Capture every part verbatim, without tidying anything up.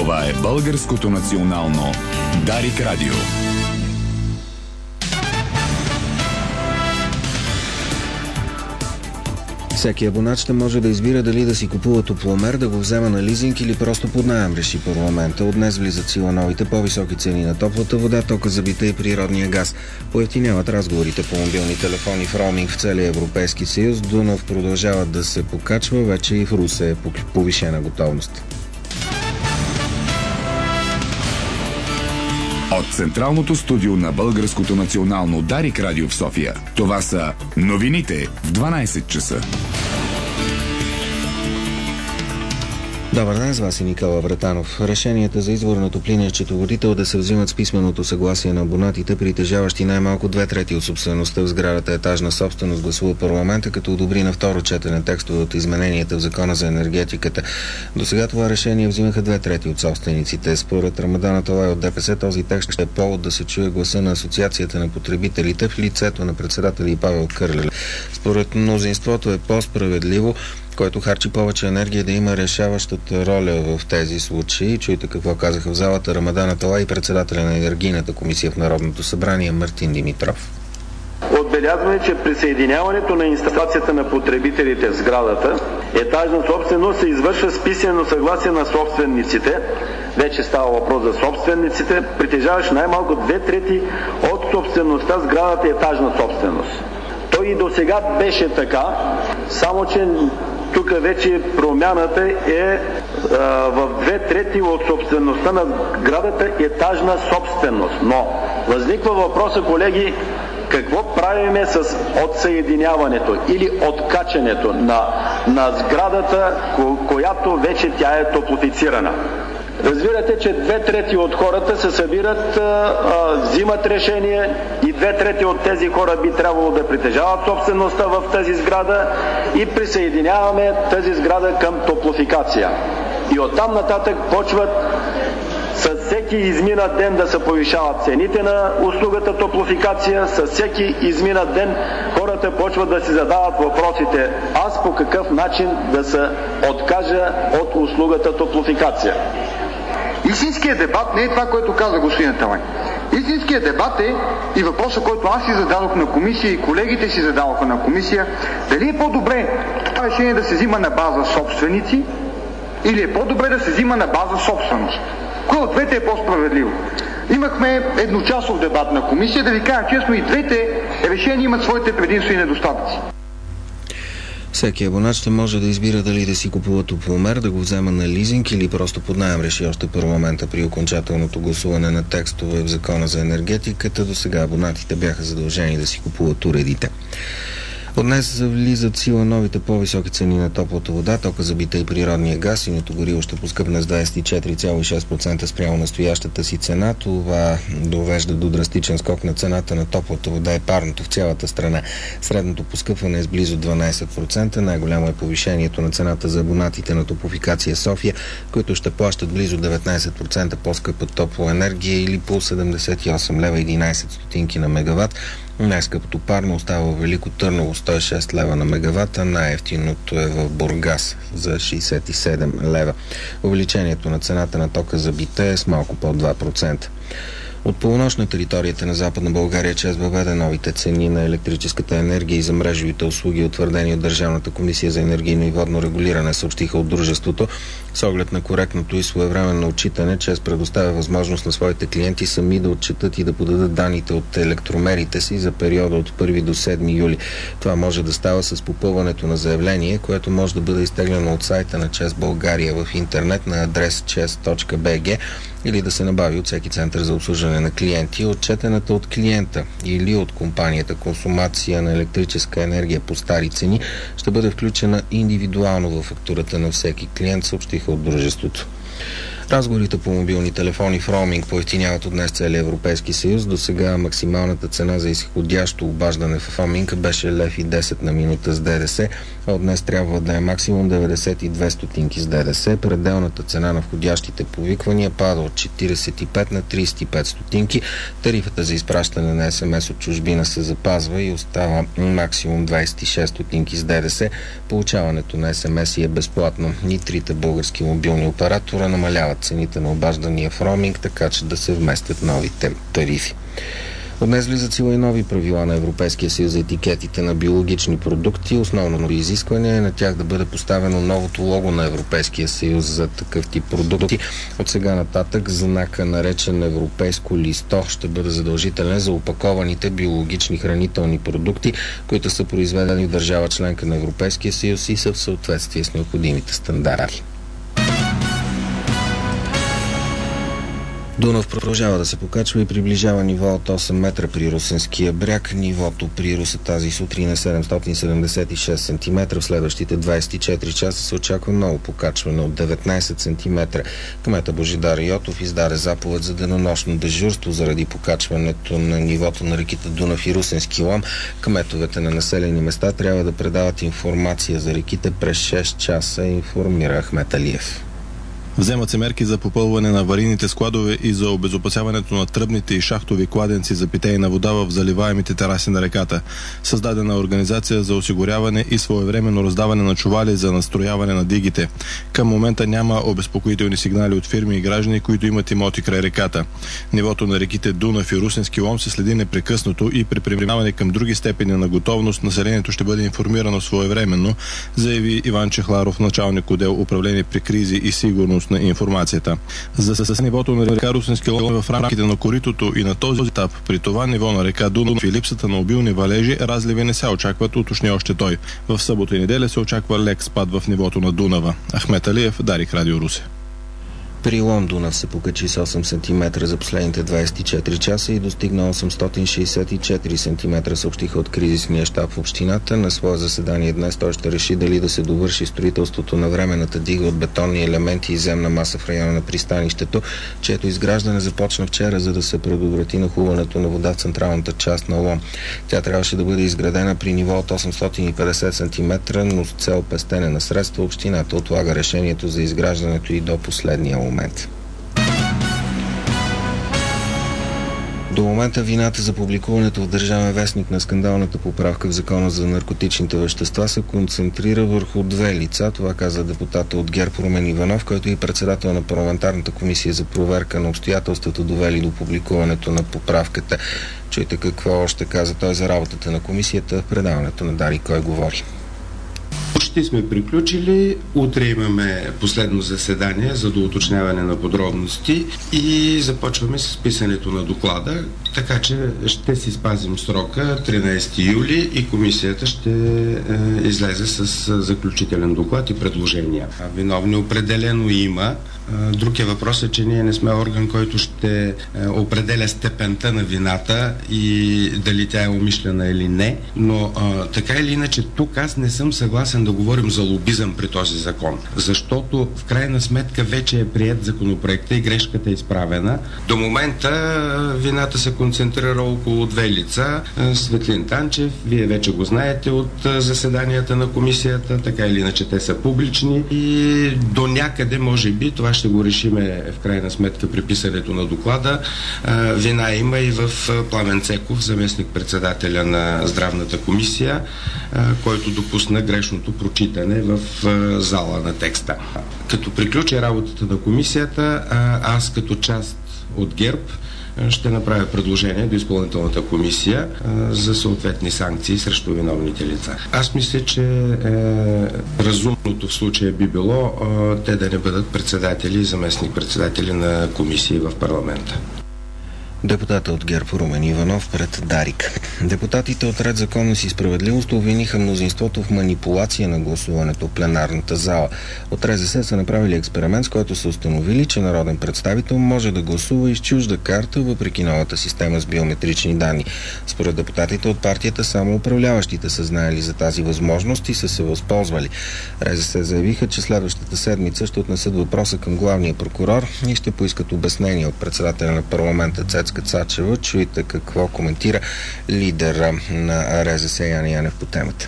Това е Българското национално Дарик Радио. Всеки абонат ще може да избира дали да си купува топломер, да го взема на лизинг или просто под наем, реши парламента. От днес влизат сила новите по-високи цени на топлата вода, тока за бита и природния газ. Поевтиняват разговорите по мобилни телефони в роуминг в целия Европейски съюз. Дунав продължават да се покачва, вече и в Русе е повишена готовност. От централното студио на Българското национално Дарик Радио в София. Това са новините в дванайсет часа. Добър ден, с вас е Никола Братанов. Решенията за избор на топлинен счетоводител да се взимат с писменото съгласие на абонатите, притежаващи най-малко две трети от собствеността в сградата етажна собственост, гласува парламента, като одобри на второ четене текстове от измененията в Закона за енергетиката. До сега това решение взимаха две трети от собствениците. Според Рамадан Аталай от ДПС този текст ще е повод да се чуе гласа на Асоциацията на потребителите в лицето на председателя и Павел Кърлев. Според мнозинството е по-справедливо, който харчи повече енергия, да има решаващата роля в тези случаи. Чуйте какво казаха в залата Рамадан Аталай и председателя на Енергийната комисия в Народното събрание Мартин Димитров. Отбелязваме, че присъединяването на инсталацията на потребителите в сградата етажна собственост се извършва с писмено съгласие на собствениците. Вече става въпрос за собствениците, притежаващи най-малко две трети от собствеността в сградата етажна собственост. Той и до сега беше така, само че тук вече промяната е а, в две трети от собствеността на сградата етажна собственост. Но възниква въпроса, колеги, какво правиме с отсъединяването или откачането на, на сградата, ко, която вече тя е топлофицирана? Разбирате, че две трети от хората се събират, а, а, взимат решение и две трети от тези хора би трябвало да притежават собствеността в тази сграда и присъединяваме тази сграда към топлофикация. И оттам нататък почват с всеки изминат ден да се повишават цените на услугата топлофикация, с всеки изминат ден хората почват да си задават въпросите: аз по какъв начин да се откажа от услугата топлофикация? Истинският дебат не е това, което каза господин Аталай. Истинският дебат е и въпросът, който аз си зададох на комисия и колегите си зададоха на комисия: дали е по-добре това решение да се взима на база собственици или е по-добре да се взима на база собственост? Кое от двете е по-справедливо? Имахме едночасов дебат на комисия. Да ви кажа честно, и двете решения имат своите предимства и недостатъци. Всеки абонат ще може да избира дали да си купува топломер, да го взема на лизинг или просто под наем, реши още парламента при окончателното гласуване на текстове в Закона за енергетиката. До сега абонатите бяха задължени да си купуват уредите. От днес влизат сила новите по-високи цени на топлата вода, тока за бита и природния газ. Синьото гориво ще поскъпне с двадесет и четири цяло и шест процента спрямо настоящата си цена. Това довежда до драстичен скок на цената на топлата вода и парното в цялата страна. Средното поскъпване е с близо дванадесет процента. Най-голямо е повишението на цената за абонатите на Топлофикация София, които ще плащат близо деветнадесет процента по-скъпа топлоенергия или по седемдесет и осем лева и единадесет стотинки на мегаватт. Най-скъпото парно остава в Велико Търново сто и шест лева на мегаватт, а най-евтиното е в Бургас за шейсет и седем лева. Увеличението на цената на тока за бита е с малко под два процента. От полунощ на територията на Западна България ЧЕЗ въведе новите цени на електрическата енергия и за мрежовите услуги, утвърдени от Държавната комисия за енергийно и водно регулиране, съобщиха от дружеството. С оглед на коректното и своевременно отчитане, ЧЕЗ предоставя възможност на своите клиенти сами да отчитат и да подадат данните от електромерите си за периода от първи до седми юли. Това може да става с попълването на заявление, което може да бъде изтеглено от сайта на ЧЕЗ България в интернет на адрес чез точка би джи или да се набави от всеки център за обслужване на клиенти. Отчетената от клиента или от компанията консумация на електрическа енергия по стари цени ще бъде включена индивидуално във фактурата на всеки клиент, съобщиха от дружеството. Разговорите по мобилни телефони в роуминг поевтиняват от днес целия Европейски съюз. До сега максималната цена за изходящо обаждане в роуминг беше лев и десет на минута с ДДС, а от днес трябва да е максимум деветдесет и две стотинки с ДДС. Пределната цена на входящите повиквания пада от четиридесет и пет на тридесет и пет стотинки. Тарифата за изпращане на ес ем ес от чужбина се запазва и остава максимум двадесет и шест стотинки с ДДС. Получаването на ес ем ес е безплатно. И трите български мобилни оператора намаляват цените на обаждания в роуминг, така че да се вместят новите тарифи. От днес влизат сила и нови правила на Европейския съюз за етикетите на биологични продукти. Основното изискване е на тях да бъде поставено новото лого на Европейския съюз за такъв тип продукти. От сега нататък знака, наречен европейско листо, ще бъде задължителен за опакованите биологични хранителни продукти, които са произведени в държава членка на Европейския съюз и са в съответствие с необходимите стандарти. Дунав продължава да се покачва и приближава ниво от осем метра при Русенския бряг. Нивото при Русе тази сутрин е седемстотин седемдесет и шест сантиметра. В следващите двадесет и четири часа се очаква ново покачване от деветнадесет сантиметра. Кмета Божидар Йотов издаде заповед за денонощно дежурство заради покачването на нивото на реките Дунав и Русенски лом. Кметовете на населени места трябва да предават информация за реките през шест часа, информира Ахмет Алиев. Вземат се мерки за попълване на аварийните складове и за обезопасяването на тръбните и шахтови кладенци за питейна вода в заливаемите тераси на реката. Създадена организация за осигуряване и своевременно раздаване на чували за настрояване на дигите. Към момента няма обезпокоителни сигнали от фирми и граждани, които имат имоти край реката. Нивото на реките Дунав и Русенски лом се следи непрекъснато и при преминаване към други степени на готовност населението ще бъде информирано своевременно, заяви Иван Чехларов, началник отдел управление при кризи и сигурност на информацията. За с нивото на река Русенски лом е в рамките на коритото и на този етап при това ниво на река Дунав и липсата на обилни валежи разливи не се очакват, уточни още той. В събота и неделя се очаква лек спад в нивото на Дунава. Ахмет Алиев, Дарик, Радио Русе. При лом Дунав се покачи с осем сантиметра за последните двадесет и четири часа и достигна осемстотин шестдесет и четири сантиметра, съобщиха от кризисния щаб в общината. На свое заседание днес той ще реши дали да се довърши строителството на временната дига от бетонни елементи и земна маса в района на пристанището, чието изграждане започна вчера, за да се предотврати нахлуването на вода в централната част на лом. Тя трябваше да бъде изградена при ниво от осемстотин и петдесет сантиметра, но с цел пестене на средства общината отлага решението за изграждането и до последния момент. До момента вината за публикуването в Държавен вестник на скандалната поправка в Закона за наркотичните вещества се концентрира върху две лица. Това каза депутата от ГЕРБ Румен Иванов, който е и председател на парламентарната комисия за проверка на обстоятелствата, довели до публикуването на поправката. Чуйте какво още каза той за работата на комисията в предаването на Дари Кой говори. Почти сме приключили. Утре имаме последно заседание за доуточняване на подробности и започваме с писането на доклада, така че ще си спазим срока тринадесети юли и комисията ще е, излезе с заключителен доклад и предложения. Виновни определено има. Друг е въпросът, че ние не сме орган, който ще определя степента на вината и дали тя е умишлена или не, но а, така или иначе тук аз не съм съгласен да говорим за лобизъм при този закон, защото в крайна сметка вече е приет законопроекта и грешката е изправена. До момента вината се концентрира около две лица. Светлин Танчев, вие вече го знаете от заседанията на комисията, така или иначе те са публични и до някъде може би това ще го решиме в крайна сметка при писането на доклада. Вина има и в Пламен Цеков, заместник-председателя на здравната комисия, който допусна грешното прочитане в зала на текста. Като приключи работата на комисията, аз като част от ГЕРБ ще направя предложение до изпълнителната комисия а, за съответни санкции срещу виновните лица. Аз мисля, че е, разумното в случая би било а, те да не бъдат председатели и заместник-председатели на комисии в парламента. Депутата от ГЕРБ Румен Иванов пред Дарик. Депутатите от Ред, законност и справедливост обвиниха мнозинството в манипулация на гласуването в пленарната зала. От Р З С са направили експеримент, с който са установили, че народен представител може да гласува и с чужда карта, въпреки новата система с биометрични данни. Според депутатите от партията, само управляващите са знаели за тази възможност и са се възползвали. Р З С заявиха, че следващата седмица ще отнесат въпроса към главния прокурор и ще поискат обяснение от председателя на парламента Цецка Цачева. Чуйте какво коментира лидера на Р З С Яне Янев по темата.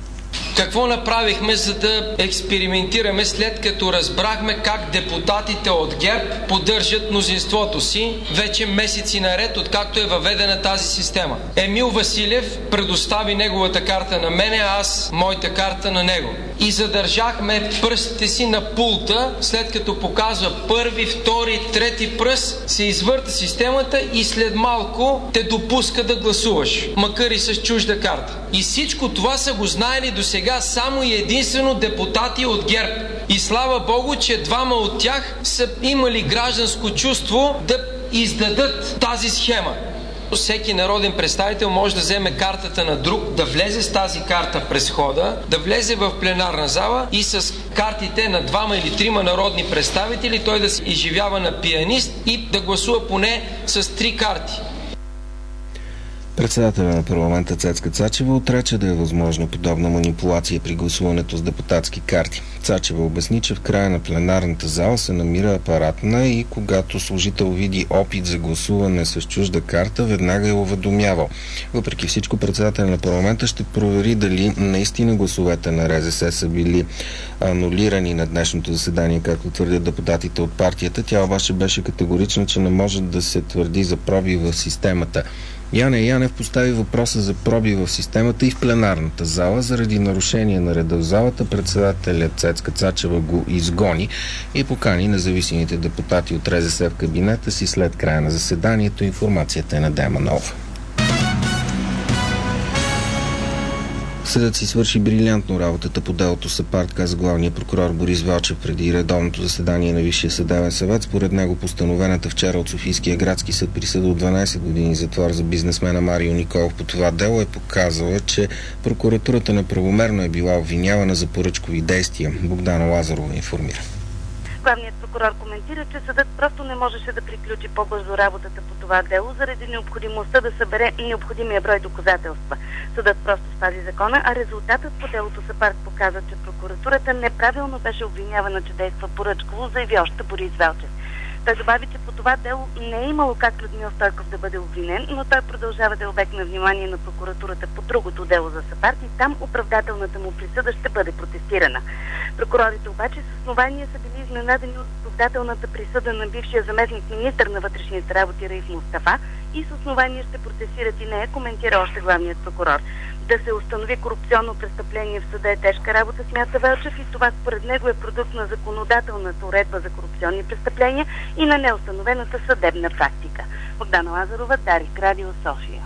Какво направихме, за да експериментираме, след като разбрахме как депутатите от ГЕРБ поддържат мнозинството си вече месеци наред, откакто е въведена тази система? Емил Василев предостави неговата карта на мене, а аз моята карта на него. и задържахме пръстите си на пулта, след като показва първи, втори, трети пръст, се извърта системата и след малко те допуска да гласуваш, макар и с чужда карта. И всичко това са го знаели до сега само и единствено депутати от ГЕРБ. И слава Богу, че двама от тях са имали гражданско чувство да издадат тази схема. Всеки народен представител може да вземе картата на друг, да влезе с тази карта през хода, да влезе в пленарна зала и с картите на двама или трима народни представители той да се изживява на пианист и да гласува поне с три карти. Председателя на парламента Цецка Цачева отрече да е възможна подобна манипулация при гласуването с депутатски карти. Цачева обясни, че в края на пленарната зала се намира апаратна и когато служител види опит за гласуване с чужда карта, веднага е уведомявал. Въпреки всичко, председателя на парламента ще провери дали наистина гласовете на РЗС са били анулирани на днешното заседание, както твърдят депутатите от партията. Тя обаче беше категорична, че не може да се твърди за проби в системата. Яне Янев постави въпроса за проби в системата и в пленарната зала. Заради нарушение на реда в залата, председателят Цецка Цачева го изгони и покани независимите депутати от РЗС в кабинета си след края на заседанието. Информацията е на Дема Нова. Съдът си свърши брилянтно работата по делото САПАРД, каза главният прокурор Борис Велчев преди редовното заседание на Висшия съдебен съвет. Според него постановената вчера от Софийския градски съд присъда от дванайсет години затвор за бизнесмена Марио Николов по това дело е показала, че прокуратурата неправомерно е била обвинявана за поръчкови действия. Богдана Лазарова информира. Главният прокурор коментира, че съдът просто не можеше да приключи по-бързо работата по това дело заради необходимостта да събере необходимия брой доказателства. Съдът просто спази закона, а резултатът по делото САПАРД показа, че прокуратурата неправилно беше обвинявана, че действа поръчково, заяви още Борис Велчев. Той добави, че по това дело не е имало как Людмил Стойков да бъде обвинен, но той продължава да е обект на внимание на прокуратурата по другото дело за САПАРД и там оправдателната му присъда ще бъде протестирана. Прокурорите обаче с основание са били изненадани от оправдателната присъда на бившия заместник министър на вътрешните работи Раиф Мустафа и с основание ще протестират и нея, коментира още главният прокурор. Да се установи корупционно престъпление в съда е тежка работа, смята Велчев, и това според него е продукт на законодателната уредба за корупционни престъпления и на неустановената съдебна практика. Богдана Лазарова, Дарик, Радио София.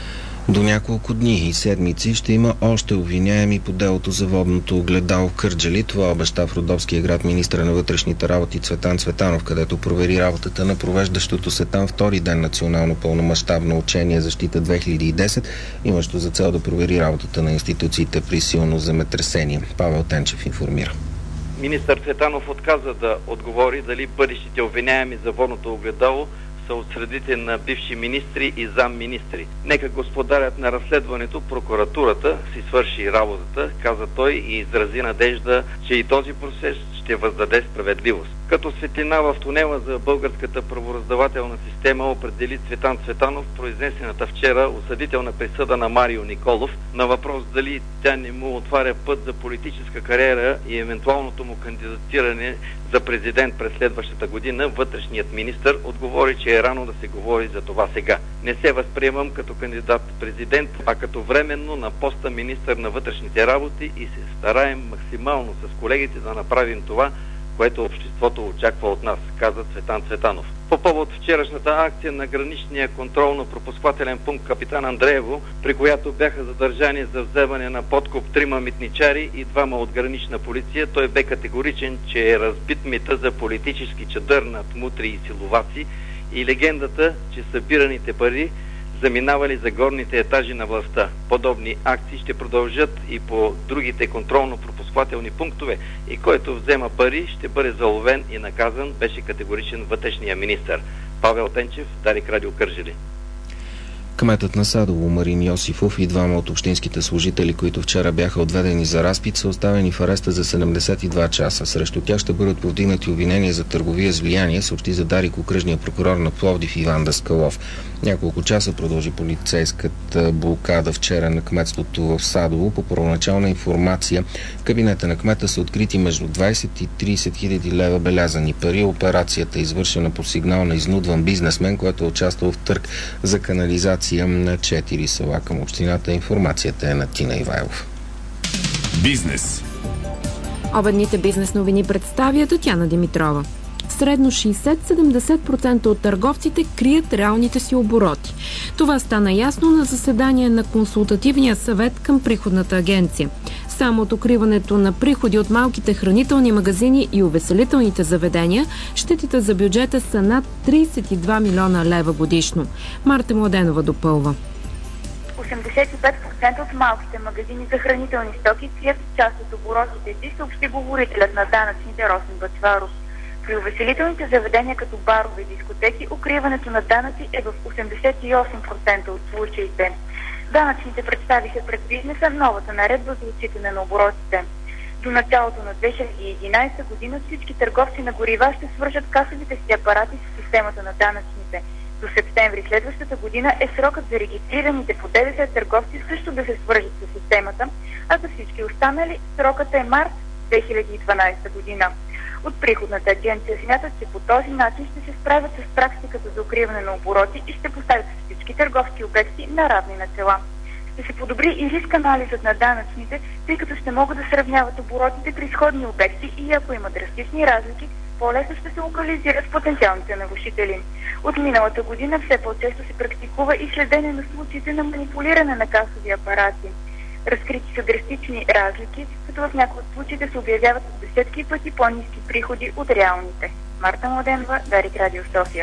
До няколко дни и седмици ще има още обвиняеми по делото за водното огледало в Кърджали. Това обеща в Родопския град министъра на вътрешните работи Цветан Цветанов, където провери работата на провеждащото се там втори ден национално пълномащабно учение Защита две хиляди и десет, имащо за цел да провери работата на институциите при силно земетресение. Павел Тенчев информира. Министър Цветанов отказа да отговори дали бъдещите обвиняеми за водното огледало са от средите на бивши министри и замминистри. Нека господарят на разследването, прокуратурата, си свърши работата, каза той и изрази надежда, че и този процес ще въздаде справедливост. Като светлина в тунела за българската правораздавателна система определи Цветан Цветанов произнесената вчера осъдителна присъда на Марио Николов. На въпрос дали тя не му отваря път за политическа кариера и евентуалното му кандидатиране за президент през следващата година, вътрешният министър отговори, че е рано да се говори за това сега. Не се възприемам като кандидат-президент, а като временно на поста министър на вътрешните работи и се стараем максимално с колегите да направим това, което обществото очаква от нас, каза Цветан Цветанов. По повод вчерашната акция на граничния контролно-пропусквателен пункт Капитан Андреево, при която бяха задържани за вземане на подкуп трима митничари и двама от гранична полиция, той бе категоричен, че е разбит мита за политически чадър над мутри и силоваци и легендата, че събираните пари заминавали за горните етажи на властта. Подобни акции ще продължат и по другите контролно-пропусквателни пунктове и който взема пари ще бъде заловен и наказан, беше категоричен вътрешния министър. Павел Тенчев, Дарик, Радио Кърджали. Кметът на Садово Марин Йосифов и двама от общинските служители, които вчера бяха отведени за разпит, са оставени в ареста за седемдесет и два часа. Срещу тях ще бъдат повдигнати обвинения за търговия с влияние, съобщи за Дарик окръжния прокурор на Пловдив Иван Даскалов. Няколко часа продължи полицейската блокада вчера на кметството в Садово. По първоначална информация в кабинета на кмета са открити между двайсет и трийсет хиляди лева белязани пари. Операцията е извършена по сигнал на изнудван бизнесмен, който е участвал в търг за канализация на четири села към общината. Информацията е на Тина Ивайлов. Бизнес. Обедните бизнес новини представя Татяна Димитрова. Средно шейсет до седемдесет процента от търговците крият реалните си обороти. Това стана ясно на заседание на Консултативния съвет към приходната агенция. Само от укриването на приходи от малките хранителни магазини и увеселителните заведения, щетите за бюджета са над трийсет и два милиона лева годишно. Марта Младенова допълва. осемдесет и пет процента от малките магазини за хранителни стоки крият част от оборотите си, съобщи говорителят на данъчните Росен Бъчваров. При увеселителните заведения като барове и дискотеки, укриването на данъци е в осемдесет и осем процента от случаите. Данъчните представиха пред бизнеса новата наредба за отчитане на оборотите. До началото на две хиляди и единадесета година всички търговци на горива ще свържат касовите си апарати с системата на данъчните. До септември следващата година е срокът за регистрираните по ДДС търговци също да се свържат с системата, а за всички останали срокът е март две хиляди и дванадесета година. От приходната агенция смятат, че по този начин ще се справят с практиката за укриване на обороти и ще поставят всички търговски обекти на равни начала. Ще се подобри и риск анализът на данъчните, тъй като ще могат да сравняват оборотите при сходни обекти и ако има драстични разлики, по-лесно ще се локализират потенциалните нарушители. От миналата година все по-често се практикува и следене на случаите на манипулиране на касови апарати. Разкрити са драстични разлики, като в някои от случаите се обявяват десетки пъти по-ниски приходи от реалните. Марта Младенова, Дарик Радио София.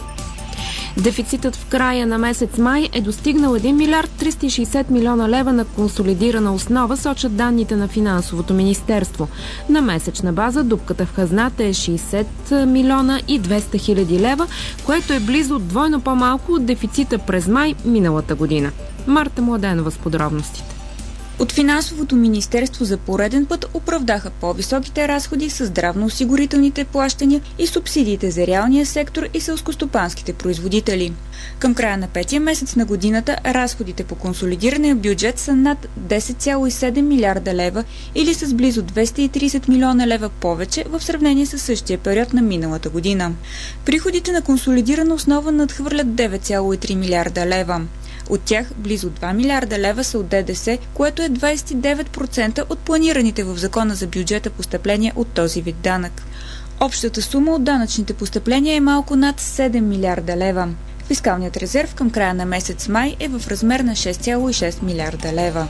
Дефицитът в края на месец май е достигнал един милиард триста и шейсет милиона лева на консолидирана основа, сочат данните на Финансовото министерство. На месечна база дупката в хазната е шейсет милиона и двеста хиляди лева, което е близо двойно по-малко от дефицита през май миналата година. Марта Младенова с подробностите. От Финансовото министерство за пореден път оправдаха по-високите разходи с здравноосигурителните плащания и субсидиите за реалния сектор и селскостопанските производители. Към края на петия месец на годината разходите по консолидирания бюджет са над десет цяло и седем милиарда лева или с близо двеста и трийсет милиона лева повече в сравнение с същия период на миналата година. Приходите на консолидирана основа надхвърлят девет цяло и три милиарда лева. От тях близо два милиарда лева са от ДДС, което е двадесет и девет процента от планираните в закона за бюджета постъпления от този вид данък. Общата сума от данъчните постъпления е малко над седем милиарда лева. Фискалният резерв към края на месец май е в размер на шест цяло и шест милиарда лева.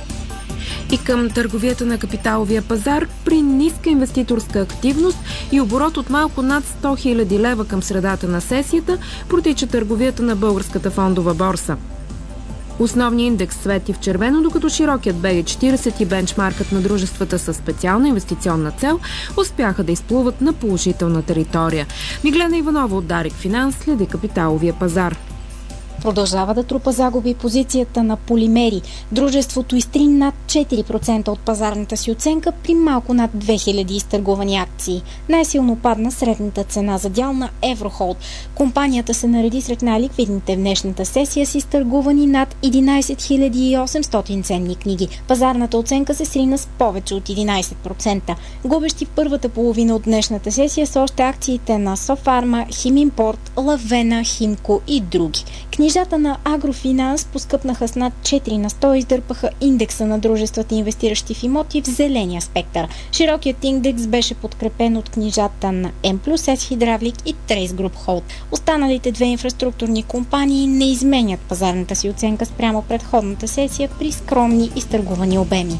И към търговията на капиталовия пазар при ниска инвеститорска активност и оборот от малко над сто хиляди лева към средата на сесията протича търговията на Българската фондова борса. Основният индекс свети в червено, докато широкият Б И четирийсет и бенчмаркът на дружествата със специална инвестиционна цел успяха да изплуват на положителна територия. Миглена Иванова от Дарик Финанс следи капиталовия пазар. Продължава да трупа загуби позицията на Полимери. Дружеството изтри над четири процента от пазарната си оценка при малко над две хиляди изтъргувани акции. Най-силно падна средната цена за дял на Еврохолд. Компанията се нареди сред най-ликвидните в днешната сесия с изтъргувани над единадесет хиляди и осемстотин ценни книги. Пазарната оценка се срина с повече от единадесет процента. Губещи в първата половина от днешната сесия са още акциите на Софарма, Химимпорт, Лавена, Химко и други. Книжата на Агрофинанс поскъпнаха с над четири на сто и издърпаха индекса на дружествата, инвестиращи в имоти в зеления спектър. Широкият индекс беше подкрепен от книжата на М плюс С Хидравлик и Трейс Груп Холд. Останалите две инфраструктурни компании не изменят пазарната си оценка спрямо предходната сесия при скромни изтъргувани обеми.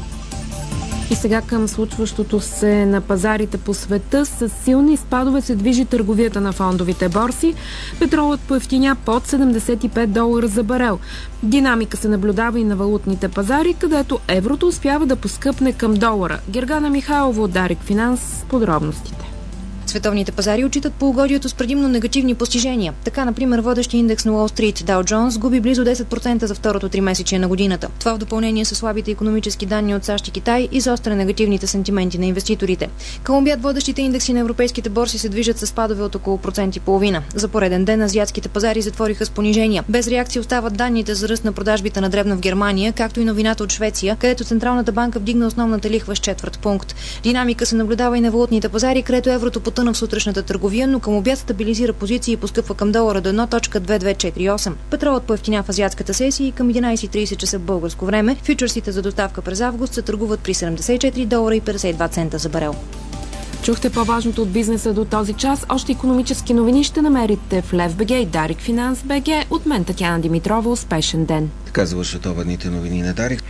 И сега към случващото се на пазарите по света. С силни спадове се движи търговията на фондовите борси. Петролът поевтиня под седемдесет и пет долара за барел. Динамика се наблюдава и на валутните пазари, където еврото успява да поскъпне към долара. Гергана Михайлова от Дарик Финанс с подробностите. Световните пазари отчитат полугодието с предимно негативни постижения. Така, например, водещия индекс на Уол Стрит Дао Джонс губи близо десет процента за второто тримесечие на годината. Това в допълнение с слабите икономически данни от САЩ и Китай и заостря негативните сантименти на инвеститорите. Към обяд водещите индекси на европейските борси се движат с спадове от около процент и половина. За пореден ден азиатските пазари затвориха с понижения. Без реакция остават данните за ръст на продажбите на дребно в Германия, както и новината от Швеция, където Централната банка вдигна основната лихва с четвърт пункт. Динамика се наблюдава и на валутните пазари, където еврото потъна потъна в сутрешната търговия, но към обяд стабилизира позиции и поскъпва към долара до едно цяло две две четири осем. Петролът поевтиня в азиатската сесия и към единайсет и трийсет часа българско време. Фьючерсите за доставка през август се търгуват при седемдесет и четири долара и петдесет и два цента за барел. Чухте по-важното от бизнеса до този час. Още икономически новини ще намерите в Лев БГ и Дарик Финанс БГ. От мен Татяна Димитрова. Успешен ден. Така завършват обедните новини на Дарик.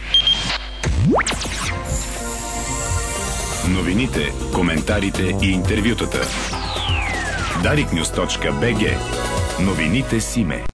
Новините, коментарите и интервютата. дарик нюз точка би джи. Новините Симе.